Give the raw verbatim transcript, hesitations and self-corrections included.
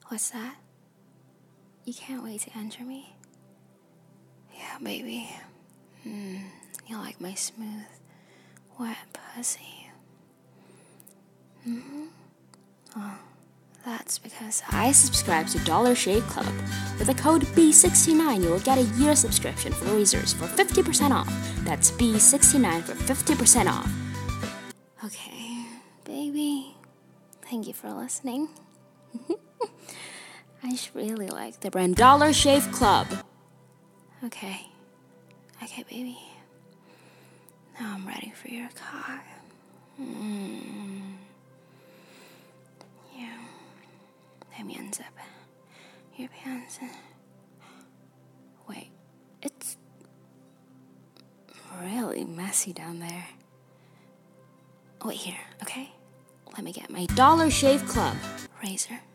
What's that? You can't wait to enter me? Yeah, baby. Mm, you like my smooth, wet pussy. Mm-hmm. Oh, that's because I subscribe to Dollar Shave Club. With the code B sixty-nine, you will get a year subscription for razors for fifty percent off. That's B sixty-nine for fifty percent off. Okay, baby. Thank you for listening. I just really like the brand Dollar Shave Club. Okay. Okay, baby. Now I'm ready for your cock. Mm. Yeah. Let me unzip your pants. Wait, it's really messy down there. Wait here, okay? Let me get my Dollar Shave Club razor.